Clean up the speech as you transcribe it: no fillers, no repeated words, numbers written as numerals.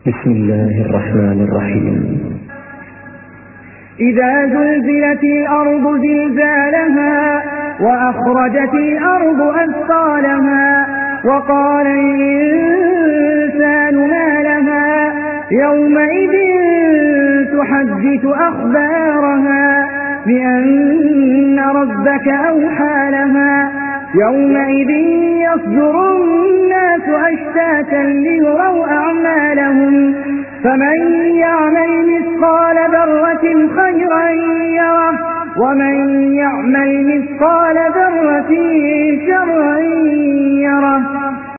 بسم الله الرحمن الرحيم. إذا زلزلت الأرض زلزالها وأخرجت الأرض أثقالها وقال الإنسان ما لها يومئذ تحدث أخبارها بأن ربك أوحى لها يومئذ يصدر الناس أشتاتا ليروا أعمالهم فمن يعمل مثقال ذرة خيرا يره ومن يعمل مثقال ذرة شرا يره.